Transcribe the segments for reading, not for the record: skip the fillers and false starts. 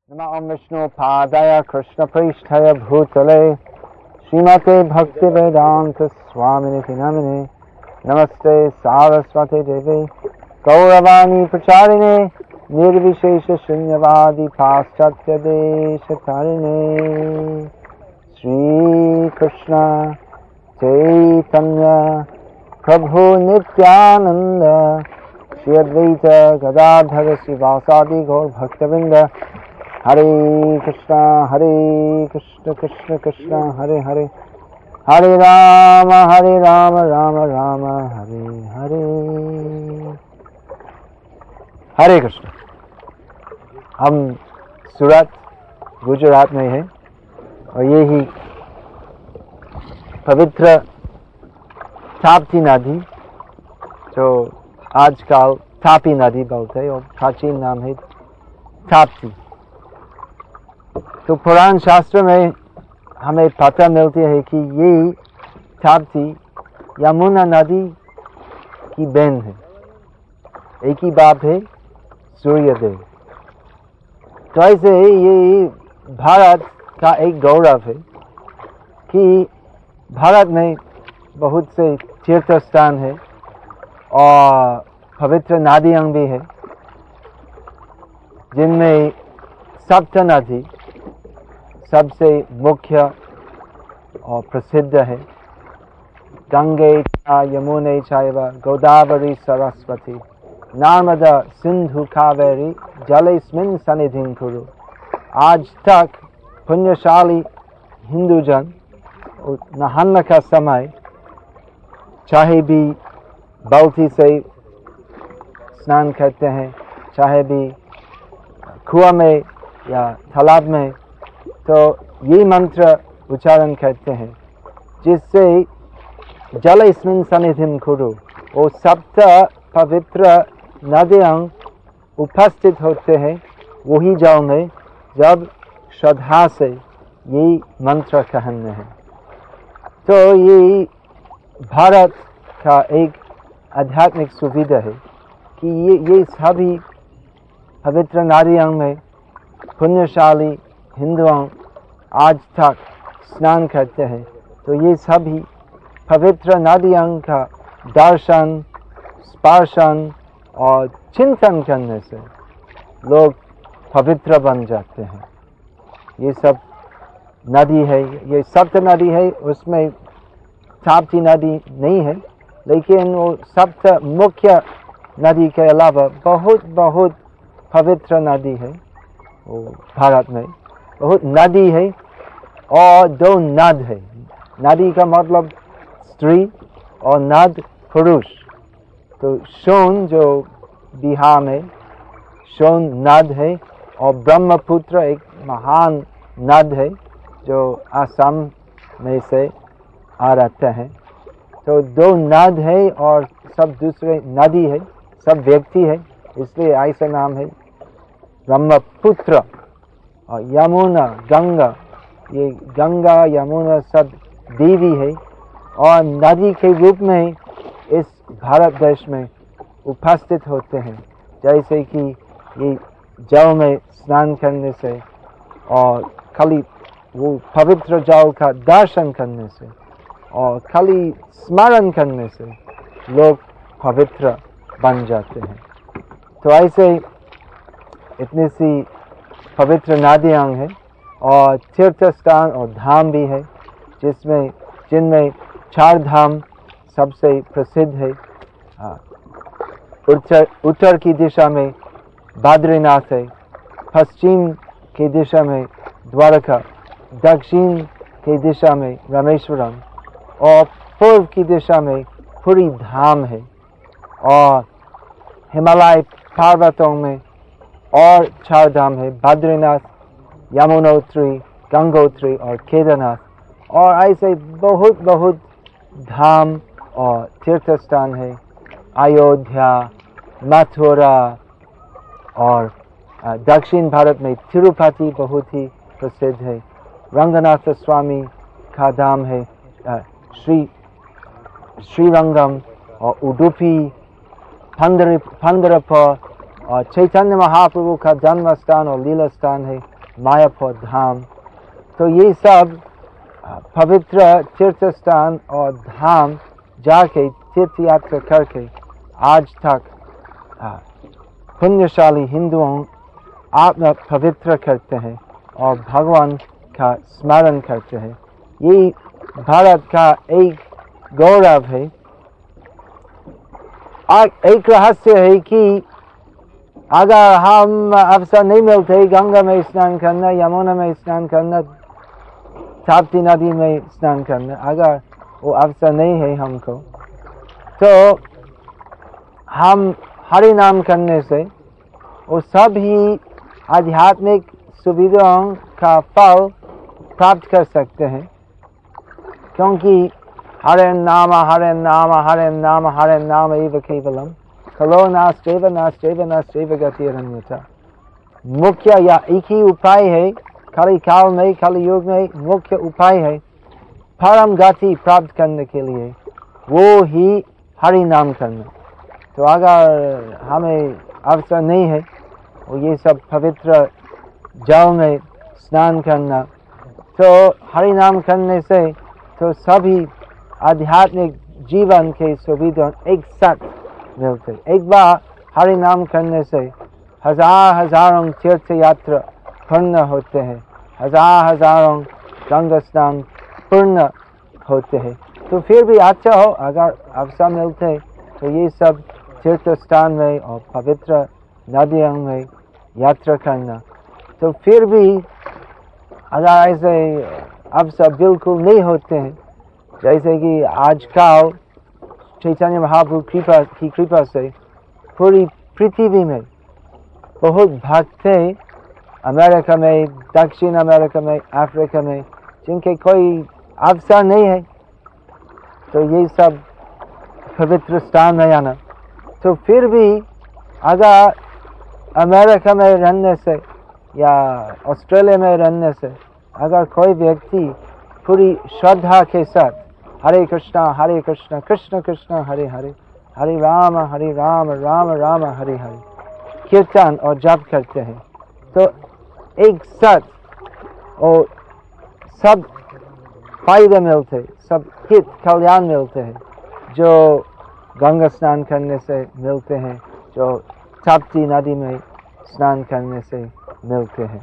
नमः ओं विष्णुपादाय कृष्णपृष्ठाय भूतले श्रीमते भक्तिवेदांत स्वामिनिति नामिने नमस्ते सारस्वती देवे गौरवाणी प्रचारिणे निर्विशेष शून्यवादी पाश्चात्य देशतारिणे श्री कृष्ण चैतन्य प्रभु नित्यानंद श्री अद्वैत गदाधर श्रीवासादि गौर भक्तवृंद हरे कृष्ण कृष्ण कृष्ण हरे हरे हरे राम राम राम हरे हरे। हरे कृष्ण। हम सूरत गुजरात में हैं और ये ही पवित्र ताप्ती नदी जो आजकल तापी नदी बोलते हैं और प्राचीन नाम है ताप्ती। तो पुराण शास्त्र में हमें पता मिलती है कि ये ताप्ती यमुना नदी की बहन है, एक ही बाप है सूर्यदेव। तो ऐसे ये भारत का एक गौरव है कि भारत में बहुत से तीर्थ स्थान है और पवित्र नदियाँ भी है, जिनमें सप्त नदी सबसे मुख्य और प्रसिद्ध है। गंगे च यमुने चैव गोदावरी सरस्वती नर्मदा सिंधु कावेरी जलेस्मिन् सन्निधिं कुरु। आज तक पुण्यशाली हिंदूजन नहाने का समय चाहे भी बाल्टी से स्नान करते हैं, चाहे भी कुआं में या तालाब में, तो ये मंत्र उच्चारण करते हैं जिससे जलेस्मिन् सन्निधिं कुरु, वो सप्त पवित्र नदियाँ उपस्थित होते हैं वही जल में जब श्रद्धा से ये मंत्र कहने हैं। तो ये भारत का एक आध्यात्मिक सुविधा है कि ये सभी पवित्र नदियों में पुण्यशाली हिंदुओं आज तक स्नान करते हैं। तो ये सभी पवित्र नदियों का दर्शन, स्पर्शन और चिंतन करने से लोग पवित्र बन जाते हैं। ये सब नदी है, ये सप्त नदी है, उसमें ताप्ती नदी नहीं है, लेकिन वो सप्त मुख्य नदी के अलावा बहुत बहुत पवित्र नदी है। वो भारत में बहुत नदी है और दो नद है। नदी का मतलब स्त्री और नद पुरुष। तो सोन जो बिहार में सोन नद है और ब्रह्मपुत्र एक महान नद है जो असम में से आ रहता है। तो दो नद है और सब दूसरे नदी है, सब व्यक्ति है, इसलिए ऐसा नाम है ब्रह्मपुत्र। और यमुना गंगा, ये गंगा यमुना सब देवी है और नदी के रूप में इस भारत देश में उपस्थित होते हैं। जैसे कि ये जल में स्नान करने से और खाली वो पवित्र जल का दर्शन करने से और खाली स्मरण करने से लोग पवित्र बन जाते हैं। तो ऐसे इतनी सी पवित्र नदियाँ हैं और तीर्थ स्थान और धाम भी है, जिनमें 4 धाम सबसे प्रसिद्ध है। उत्तर की दिशा में बद्रीनाथ है, पश्चिम की दिशा में द्वारका, दक्षिण की दिशा में रामेश्वरम और पूर्व की दिशा में पुरी धाम है। और हिमालय पर्वतों में और 4 धाम है, बद्रीनाथ, यमुनोत्री, गंगोत्री और केदारनाथ। और ऐसे बहुत बहुत धाम और तीर्थ स्थान है। अयोध्या, मथुरा और दक्षिण भारत में तिरुपति बहुत ही प्रसिद्ध है। रंगनाथ स्वामी का धाम है श्रीरंगम और उडुपी, पंढरपुर और चैतन्य महाप्रभु का जन्म स्थान और लीला स्थान है मायापुर धाम। तो ये सब पवित्र तीर्थ स्थान और धाम जाके तीर्थ यात्रा करके आज तक पुण्यशाली हिंदुओं आत्मा पवित्र करते हैं और भगवान का स्मरण करते हैं। ये भारत का एक गौरव है। एक रहस्य है कि अगर हम अवसर नहीं मिलते गंगा में स्नान करना, यमुना में स्नान करना, ताप्ती नदी में स्नान करना, अगर वो अवसर नहीं है हमको, तो हम हरि नाम करने से वो सभी आध्यात्मिक सुविधाओं का फल प्राप्त कर सकते हैं। क्योंकि हरे नाम हरे नाम हरे नाम हरे नाम एव केवलम कलो नास्त्येव गतिरन्यथा। मुख्य या एक ही उपाय है, कली काल में, कली युग में मुख्य उपाय है परम गति प्राप्त करने के लिए, वो ही हरि नाम करना। तो अगर हमें अवसर नहीं है और ये सब पवित्र जल में स्नान करना, तो हरि नाम करने से तो सभी आध्यात्मिक जीवन के सुविधा एक साथ मिलते। एक बार हरि नाम करने से हजारों तीर्थ यात्रा पूर्ण होते हैं, हजारों गंगा स्नान पूर्ण होते हैं। तो फिर भी अच्छा हो अगर अवसर मिलते तो ये सब तीर्थ स्थान में और पवित्र नदियों में यात्रा करना। तो फिर भी अगर ऐसे अवसर बिल्कुल नहीं होते हैं, जैसे कि आजकल चैतन्य महाप्रभु की कृपा से पूरी पृथ्वी में बहुत भक्त हैं, अमेरिका में, दक्षिण अमेरिका में, अफ्रीका में, जिनके कोई अवसर नहीं है तो ये सब पवित्र स्थान में आना। तो फिर भी अगर अमेरिका में रहने से या ऑस्ट्रेलिया में रहने से अगर कोई व्यक्ति पूरी श्रद्धा के साथ हरे कृष्णा कृष्ण कृष्ण हरे हरे, हरे राम राम राम हरे हरे कीर्तन और जप करते हैं, तो एक साथ और सब फायदे मिलते, सब हित कल्याण मिलते हैं, जो गंगा स्नान करने से मिलते हैं, जो ताप्ती नदी में स्नान करने से मिलते हैं।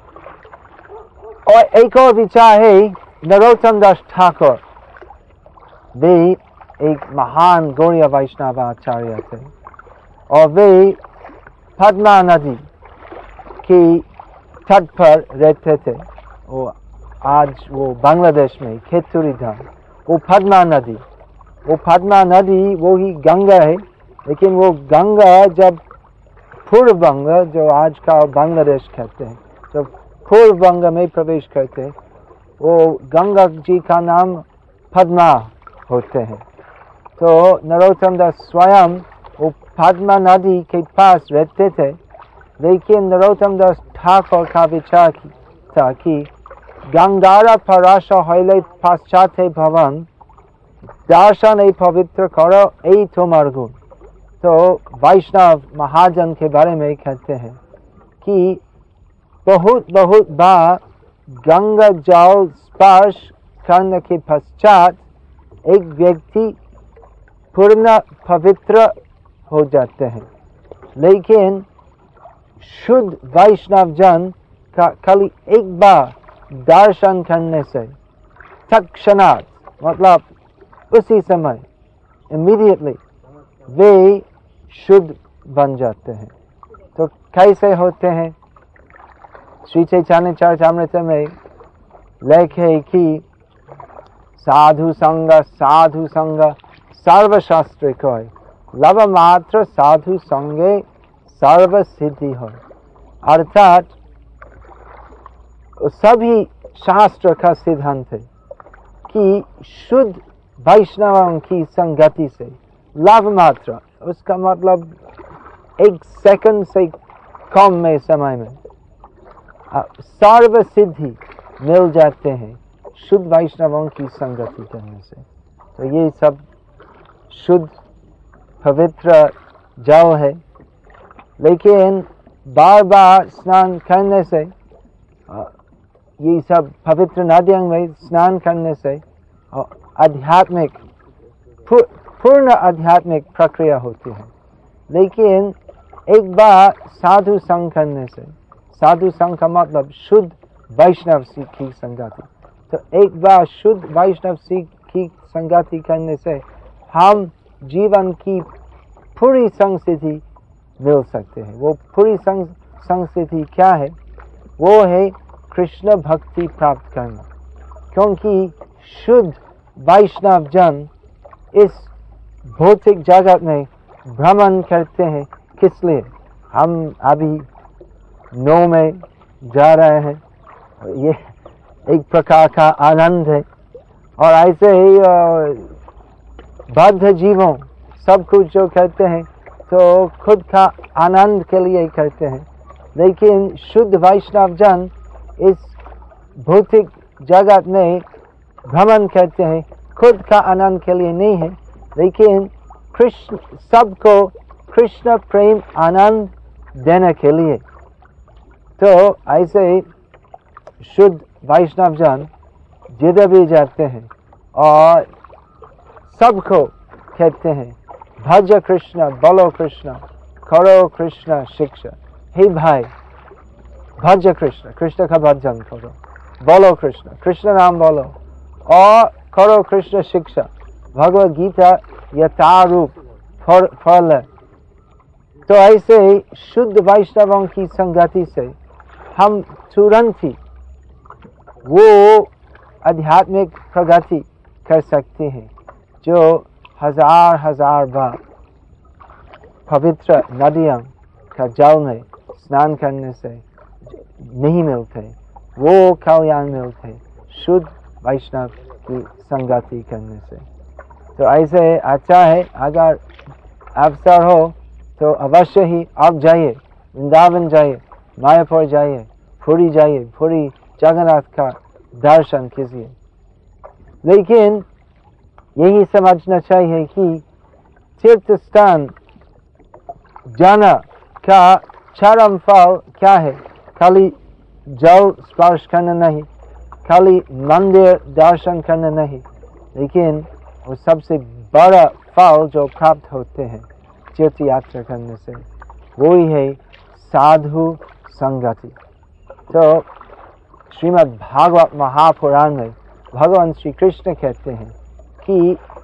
और एक और विचार है, नरोत्तम दास ठाकुर वे एक महान गौड़ीय वैष्णव आचार्य थे और वे पद्मा नदी की तट पर रहते थे। वो आज वो बांग्लादेश में खेतुरी धाम, वो पद्मा नदी वो ही गंगा है, लेकिन वो गंगा जब पूर्व बंग, जो आज का बांग्लादेश कहते हैं, जब पूर्व बंग में प्रवेश करते हैं, वो गंगा जी का नाम पद्मा होते हैं। तो नरोत्तम दास स्वयं वो पद्मा नदी के पास रहते थे, लेकिन नरोत्तम दास ठाकुर का विचार था कि गंगारा पराश हईले पाश्चात्य भवन दर्शन ए पवित्र करो ए तुम्हार गुण। तो वैष्णव महाजन के बारे में कहते हैं कि बहुत बार गंगा जल स्पर्श करने के पश्चात एक व्यक्ति पूर्ण पवित्र हो जाते हैं, लेकिन शुद्ध वैष्णव जन का खाली एक बार दर्शन करने से तत्क्षणात, मतलब उसी समय, इमीडिएटली वे शुद्ध बन जाते हैं। तो कैसे होते हैं? श्री चैतन्य चरितामृत में लेखे कि साधु संग सर्वशास्त्र कोय, लव मात्र साधु संगे सर्व सिद्धि हो। अर्थात सभी शास्त्र का सिद्धांत है कि शुद्ध वैष्णवों की संगति से लव मात्र, उसका मतलब एक सेकंड से कम में समय में सर्व सिद्धि मिल जाते हैं शुद्ध वैष्णवों की संगति करने से। तो ये सब शुद्ध पवित्र जल है, लेकिन बार बार स्नान करने से ये सब पवित्र नदियों में स्नान करने से आध्यात्मिक पूर्ण आध्यात्मिक प्रक्रिया होती है। लेकिन एक बार साधु संग करने से, साधु संग का मतलब शुद्ध वैष्णव की संगति, तो एक बार शुद्ध वैष्णव की संगति करने से हम जीवन की पूरी संस्थिति मिल सकते हैं। वो पूरी संस्थिति क्या है? वो है कृष्ण भक्ति प्राप्त करना। क्योंकि शुद्ध वैष्णव जन इस भौतिक जगत में भ्रमण करते हैं। किस लिए? हम अभी नौ में जा रहे हैं, ये एक प्रकार का आनंद है। और ऐसे ही बद्ध जीवों सब कुछ जो करते हैं तो खुद का आनंद के लिए करते हैं। लेकिन शुद्ध वैष्णव जन इस भौतिक जगत में भ्रमण करते हैं खुद का आनंद के लिए नहीं है, लेकिन कृष्ण सबको कृष्ण प्रेम आनंद देने के लिए। तो ऐसे शुद्ध वैष्णव जन जिधर भी जाते हैं और सबको कहते हैं भज कृष्ण, बोलो कृष्ण, करो कृष्ण शिक्षा। हे भाई, भज कृष्ण, कृष्ण का भजन करो, बोलो कृष्ण, कृष्ण नाम बोलो और करो कृष्ण शिक्षा। भगवद गीता यथारूप फल है। तो ऐसे शुद्ध वैष्णवों की संगति से हम तुरंत ही वो आध्यात्मिक प्रगति कर सकते हैं जो हजार बार पवित्र नदियों का जल में स्नान करने से नहीं मिलते। वो कल्याण मिलते शुद्ध वैष्णव की संगति करने से। तो ऐसे अच्छा है, अगर अवसर हो तो अवश्य ही आप जाइए, वृंदावन जाइए, मायापुर जाइए, पुरी जाइए, पुरी जगन्नाथ का दर्शन कीजिए। लेकिन यही समझना चाहिए कि तीर्थ स्थान जाना का चरम फल क्या है? खाली जल स्पर्श करना नहीं, खाली मंदिर दर्शन करना नहीं, लेकिन वो सबसे बड़ा फल जो प्राप्त होते हैं तीर्थ यात्रा करने से वो ही है साधु संगति। तो श्रीमद् भागवत महापुराण में भगवान श्री कृष्ण कहते हैं कि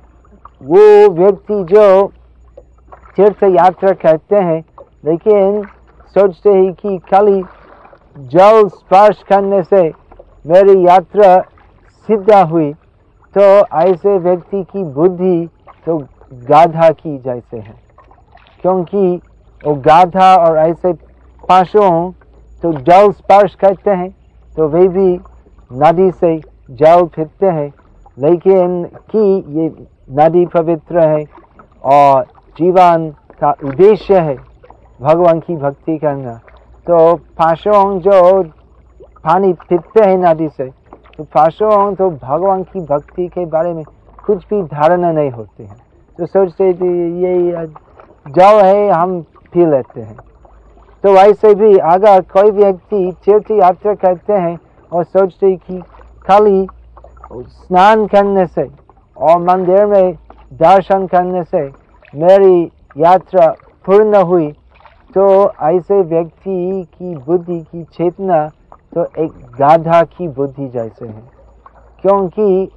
वो व्यक्ति जो तीर्थ यात्रा करते हैं लेकिन सोचते हैं कि खाली जल स्पर्श करने से मेरी यात्रा सिद्ध हुई, तो ऐसे व्यक्ति की बुद्धि तो गाधा की जैसे है। क्योंकि वो गाधा और ऐसे पशुओं तो जल स्पर्श करते हैं तो वे भी नदी से जल पीते हैं, लेकिन कि ये नदी पवित्र है और जीवन का उद्देश्य है भगवान की भक्ति करना। तो पशुओं जो पानी पीते हैं नदी से, तो पशुओं तो भगवान की भक्ति के बारे में कुछ भी धारणा नहीं होती है, तो सोचते ये जल है हम पी लेते हैं। तो वैसे भी अगर कोई व्यक्ति तीर्थ यात्रा करते हैं और सोचते हैं कि खाली स्नान करने से और मंदिर में दर्शन करने से मेरी यात्रा पूर्ण हुई, तो ऐसे व्यक्ति की बुद्धि की चेतना तो एक गाधा की बुद्धि जैसे है। क्योंकि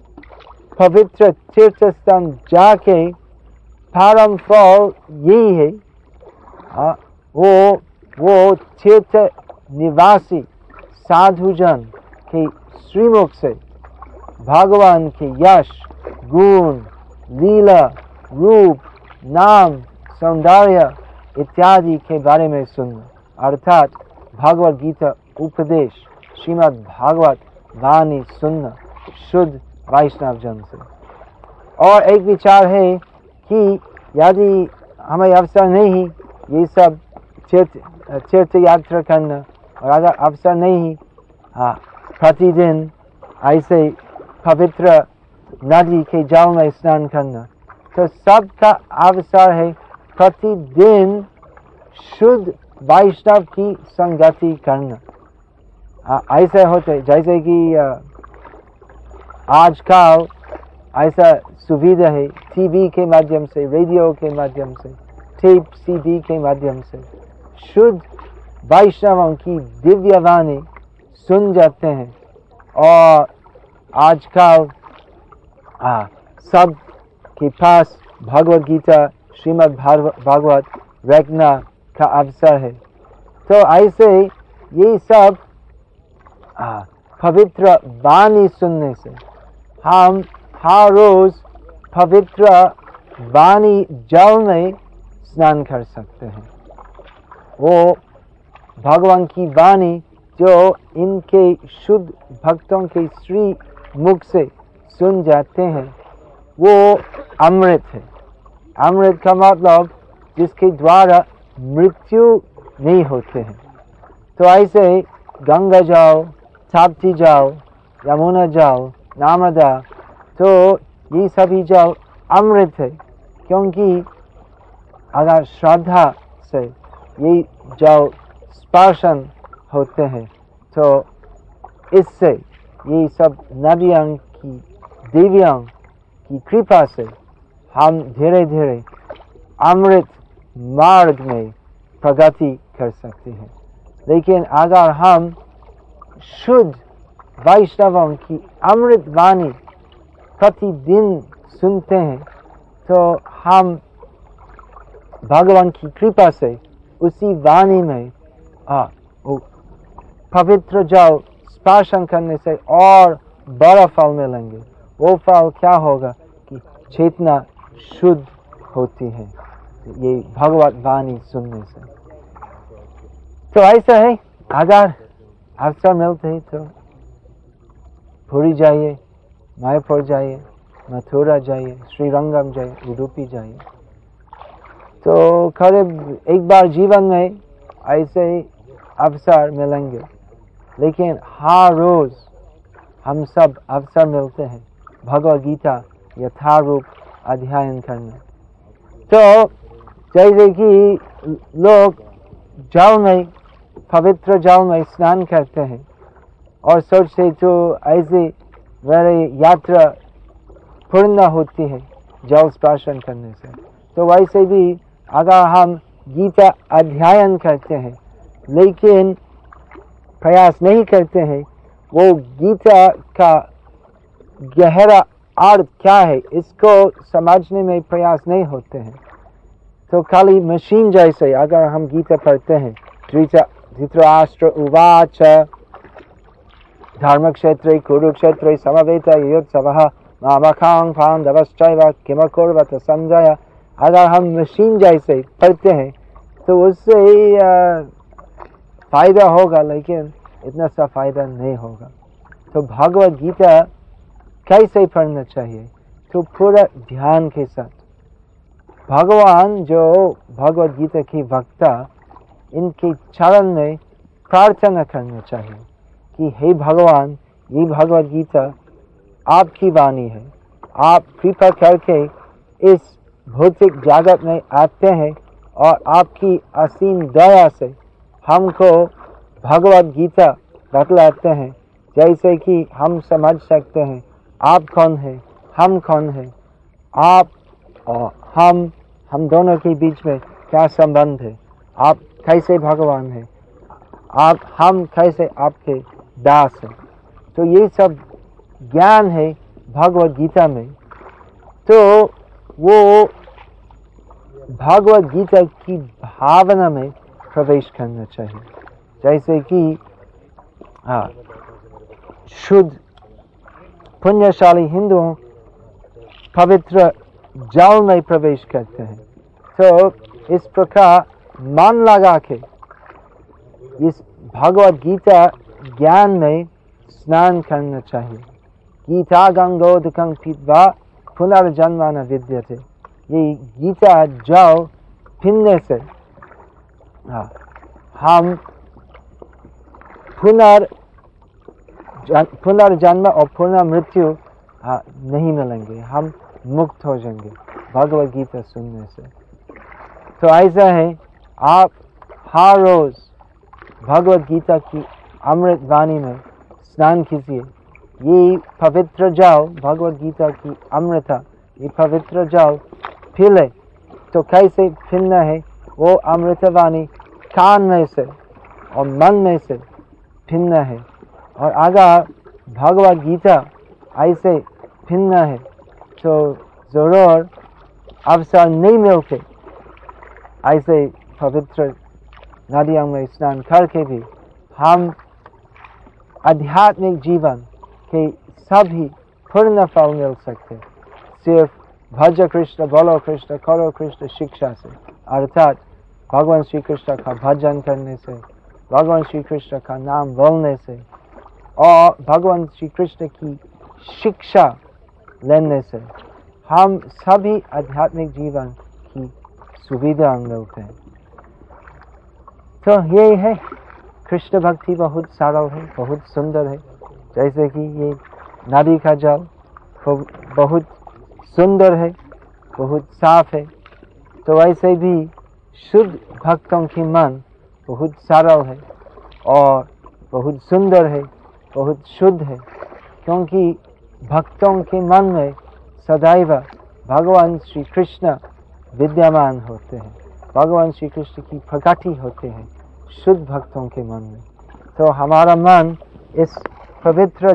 पवित्र तीर्थ स्थान जाके परम फल यही है, वो तीर्थ निवासी साधुजन के श्रीमुख से भगवान के यश, गुण, लीला, रूप, नाम, सौंदर्य इत्यादि के बारे में सुनना, अर्थात भगवद गीता उपदेश, श्रीमद् भागवत वाणी सुनना शुद्ध वैष्णव जन से। और एक विचार है कि यदि हमें अवसर नहीं ये सब तीर्थ यात्रा करना, और अगर अवसर नहीं प्रतिदिन ऐसे पवित्र नदी के जल में स्नान करना, तो सबका अवसर है प्रतिदिन शुद्ध वैष्णव की संगति करना। ऐसे होते जैसे कि आजकल ऐसा सुविधा है, टीवी के माध्यम से, रेडियो के माध्यम से, टेप सीडी के माध्यम से शुद्ध वैष्णवों की दिव्य वाणी सुन जाते हैं। और आजकल सब के पास भगवद गीता, श्रीमद् भागवत रखना का अवसर है। तो ऐसे ये सब पवित्र वाणी सुनने से हम हर रोज पवित्र वाणी जल में स्नान कर सकते हैं। वो भगवान की वाणी जो इनके शुद्ध भक्तों के श्री मुख से सुन जाते हैं वो अमृत है। अमृत का मतलब जिसके द्वारा मृत्यु नहीं होते हैं। तो ऐसे गंगा जाओ, ताप्ती जाओ, यमुना जाओ, नर्मदा, तो ये सभी जल अमृत है, क्योंकि अगर श्रद्धा से ये जल स्पर्शन होते हैं तो इससे ये सब नदियों की, देवियों की कृपा से हम धीरे धीरे अमृत मार्ग में प्रगति कर सकते हैं। लेकिन अगर हम शुद्ध वैष्णवों की अमृत वाणी प्रतिदिन सुनते हैं तो हम भगवान की कृपा से उसी वाणी में पवित्र जल स्पर्शन करने से और बड़ा फल मिलेंगे। वो फल क्या होगा कि चेतना शुद्ध होती है ये भगवत वाणी सुनने से। तो ऐसा है, अगर अवसर मिलते हैं तो पुरी जाइए, मायापुर जाइए, मथुरा जाइए, श्रीरंगम जाइए, उडुपी जाइए। तो करीब एक बार जीवन में ऐसे अवसर मिलेंगे, लेकिन हर रोज हम सब अवसर मिलते हैं भगवद गीता यथारूप अध्ययन करने। तो जैसे कि लोग जल में, पवित्र जल में स्नान करते हैं और सोचते तो ऐसे मेरी यात्रा पूर्ण होती है जल स्पर्शन करने से। तो वैसे भी अगर हम गीता अध्ययन करते हैं लेकिन प्रयास नहीं करते हैं वो गीता का गहरा अर्थ क्या है इसको समझने में प्रयास नहीं होते हैं, तो खाली मशीन जैसे अगर हम गीता पढ़ते हैं, धृतराष्ट्र उवाच धर्मक्षेत्रे कुरुक्षेत्रे समवेतयोत्सवः मामकां पाण्डवश्चैव किमकुर्वत संजय, अगर हम मशीन जैसे पढ़ते हैं तो उससे फायदा होगा लेकिन इतना सा फायदा नहीं होगा। तो भगवद गीता कैसे पढ़ना चाहिए? तो पूरा ध्यान के साथ। भगवान जो भगवद गीता की वक्ता, इनके चरण में प्रार्थना करना चाहिए कि हे भगवान, ये भगवद गीता आपकी वाणी है, आप कृपा करके इस भौतिक जगत में आते हैं और आपकी असीम दया से हमको भगवद गीता बतलाते हैं, जैसे कि हम समझ सकते हैं आप कौन है, हम कौन है, आप और हम दोनों के बीच में क्या संबंध है, आप कैसे भगवान है, हम कैसे आपके दास हैं। तो ये सब ज्ञान है भगवद गीता में। तो वो भगवद गीता की भावना में प्रवेश करना चाहिए, जैसे कि शुद्ध पुण्यशाली हिंदू पवित्र जल में प्रवेश करते हैं। तो इस प्रकार मन लगा के इस भगवद गीता ज्ञान में स्नान करना चाहिए। गीता गंगोदकं पीत्वा पुनर्जन्म न विद्यते, ये गीता जल पीने से हम पुनर्जन्म और पुनर्मृत्यु नहीं मिलेंगे, हम मुक्त हो जाएंगे भगवद गीता सुनने से। तो ऐसा है, आप हर रोज भगवद गीता की अमृत वाणी में स्नान कीजिए। ये पवित्र जल भगवद गीता की अमृता, ये पवित्र जल पी ले तो कैसे पीना है? वो अमृतवाणी कान में से और मन में से पीना है। और अगर भगवद गीता ऐसे पीना है तो जरूर अवसर नहीं मिलते ऐसे पवित्र नदियों में स्नान करके भी हम आध्यात्मिक जीवन के सभी पूर्ण फल मिल सकते सिर्फ भज कृष्ण, बोलो कृष्ण, करो कृष्ण शिक्षा से, अर्थात भगवान श्री कृष्ण का भजन करने से, भगवान श्री कृष्ण का नाम बोलने से और भगवान श्री कृष्ण की शिक्षा लेने से हम सभी आध्यात्मिक जीवन की सुविधा मिलते हैं। तो ये है कृष्ण भक्ति बहुत सरल है, बहुत सुंदर है। जैसे कि ये नदी का जल बहुत सुंदर है, बहुत साफ है, तो ऐसे भी शुद्ध भक्तों की मन बहुत सरल है और बहुत सुंदर है, बहुत शुद्ध है, क्योंकि भक्तों के मन में सदैव भगवान श्री कृष्ण विद्यमान होते हैं, भगवान श्री कृष्ण की प्रकटी होते हैं शुद्ध भक्तों के मन में। तो हमारा मन इस पवित्र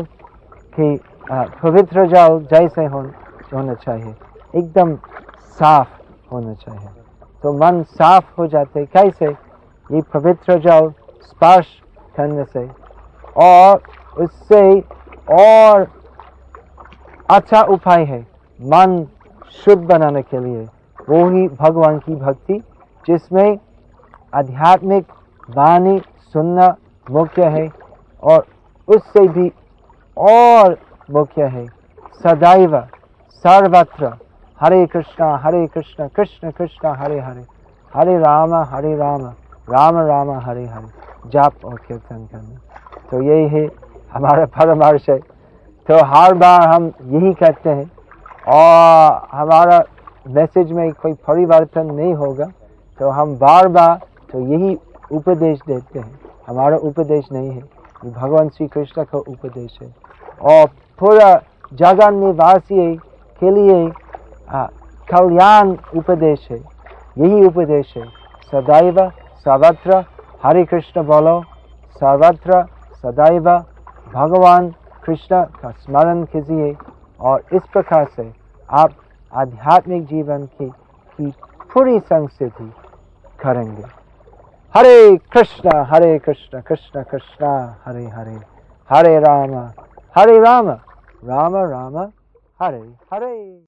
जल जैसे होना चाहिए, एकदम साफ होना चाहिए। तो मन साफ हो जाते कैसे? ये पवित्र जल स्पर्श करने से और उससे और अच्छा उपाय है मन शुद्ध बनाने के लिए, वो ही भगवान की भक्ति, जिसमें आध्यात्मिक वाणी सुनना मुख्य है और उससे भी और मुख्य है सदैव सर्वत्र हरे कृष्ण कृष्ण कृष्ण हरे हरे, हरे राम राम राम हरे हरे जाप और कीर्तन करना। तो यही है हमारा परमार्थ है। तो हर बार हम यही कहते हैं और हमारा मैसेज में कोई परिवर्तन नहीं होगा, तो हम बार बार तो यही उपदेश देते हैं। हमारा उपदेश नहीं है, ये भगवान श्री कृष्ण का उपदेश है और पूरा जगत निवासी के लिए कल्याण उपदेश है। यही उपदेश है सदैव सर्वत्र हरे कृष्ण बोलो, सर्वत्र सदैव भगवान कृष्ण का स्मरण कीजिए और इस प्रकार से आप आध्यात्मिक जीवन की पूरी संस्थिति करेंगे। हरे कृष्ण कृष्ण कृष्ण हरे हरे, हरे राम राम राम हरे हरे।